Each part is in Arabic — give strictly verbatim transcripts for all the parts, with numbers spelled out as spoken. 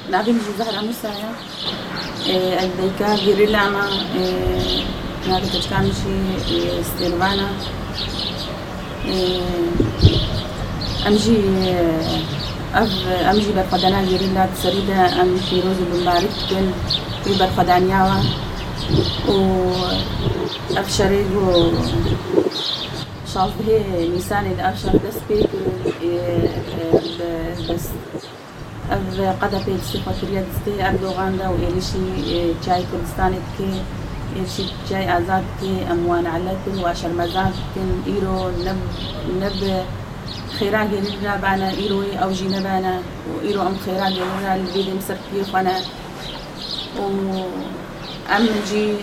نعرف زهرة مسايا الديكا جيريلا ما نعرف تشكامشي استيرفانا أمجي أف أمجي برفدانا جيريلا تسريدا أم فيروز بمبارك كن في برفدانياوا و أفشريجو شافه نيسان إذا أفشر بس بيك بس أف قدر بيت سفاتريا دستي أردوغاندا وإليشي جاي كردستان كي إليشي جاي آزاد كي أموان علتن وأشر مزاد كن إيرو نب نب خيرا جنرا بعنا إيرو أو جينا بعنا وإيرو أم خيرا جنرا البيد مسرتي فانا و أمجي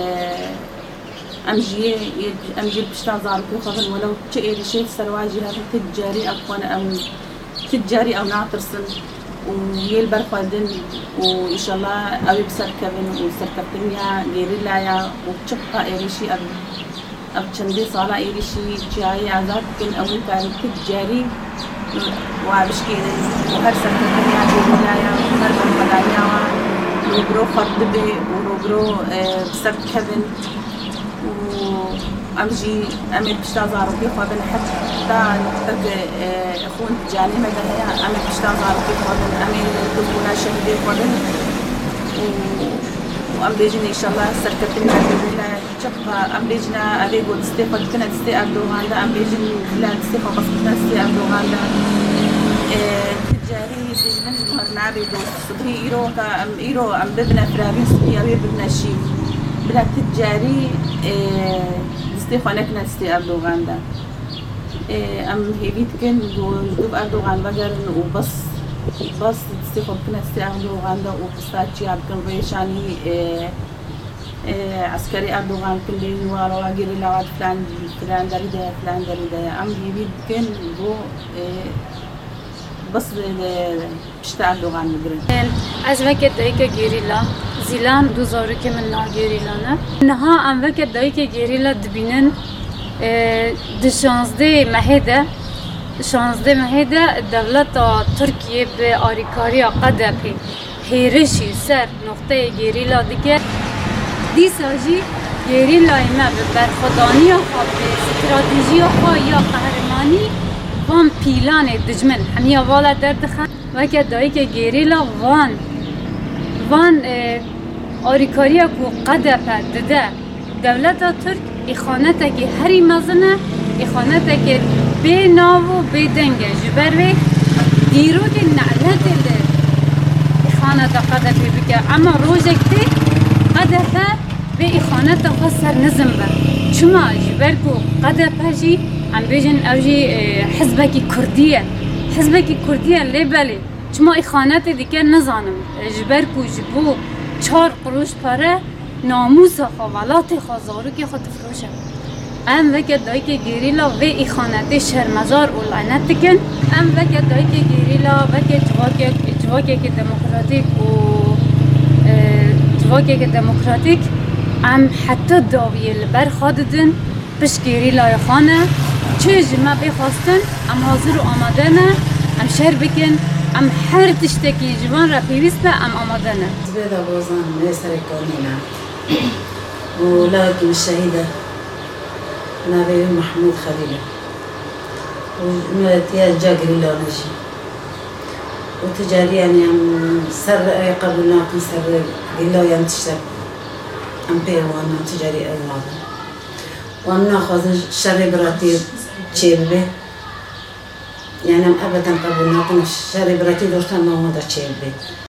أمجي أمجي بشتاق زاركو خذن ولو تشيل شيء سرواجي هذا تجاري أكون أم تجاري أو ناطرسن ويلبر قادن وإن شاء الله أبي بسركبن وسركبتني جيريلا يا وبشقة إيريشي أب أب شندي صالة إيريشي جاي عذاب كن أول كان تجاري وعبشكين وهر سركبتني جيريلا يا وهر بالقدايا وروبرو خرد بي وروبرو بسركبن وأمجي أمي بشتاق زاركو خذن حتى نحتاج أخون تجاني ماذا هي أمي بشتاق زاركو خذن أمي دبونا شهدي خذن وأم بيجينا إن شاء الله سركتني بيجينا شقة أم بيجينا أبي قد استيقظ كنا تستي أردوغان ده أم بيجين لا تستيقظ بس كنا تستي أردوغان ده تجاري بيجينا جمهور نعبي دوس صبحي إيرو أم إيرو أم ببنا فرابي صبحي أبي ببنا شيء بلا تجاري استيقظ كنا تستي أردوغان ده أم هيبيت كن دوب أردوغان بجر وبس بس تستيقظ كنا تستي أردوغان ده وقصاتي عبد الريشاني عسكري أردوغان كل نوار واجر لواد فلان فلان دريدة فلان دريدة أم هيبيت كن بو بس بشتاق أردوغان مدرن. از وقت دایک گریلا زیلان دو زارو که من نا گریلا نه نها ام وقت دایک گریلا دبینن د شانزده مهده شانزده مهده دولت ترکیه به آریکاری قدپی هیرشی سر نقطه گریلا دیگه دی ساجی گریلا ما به برخدانی خواب استراتژی خواه یا قهرمانی وان پیلان دجمن همیه والا دردخن وقت دایک گریلا وان وان آریکاری کو قدپه دده دولت ترک اخانته که هری مزنه اخانته که به ناو و به دنگه جبروی دیرو که نعلت لی اخانته قدپه بکه اما روزک تی قدپه به اخانته خواست سر نزم با چما جبر کو قدپه جی ام بیجن او جی حزبکی کردیه حزبکی کردیه لی بلی چما اخانته دیگه نزانم جبر کو جبو چار قروش پاره ناموس خوالات خازارو که خود فروشه ام وقت دایی که گریلا و ایخانته شرمزار و لعنت کن ام وقت دایی که گریلا وقت جواک جواکی که دموکراتیک و جواکی که دموکراتیک ام حتی داویه لبر خاددن پش گریلا خانه چه جمع بخواستن ام حاضر و آماده نه ام شهر بکن ام هر تشتکی جوان را پیوسته ام آماده نه زبیده بازان میسر کانینا ولكن الشهيدة نبي محمود خليل ومتيا جاكري لا نشي وتجاري يعني ام سر قبلنا كن سر قلا يام تشتر ام بيوان تجاري اولاد وام ناخذ شر براتي تشيبه يعني ام ابدا قبلنا كن شر براتي دوشتن ما هو دا تشيبه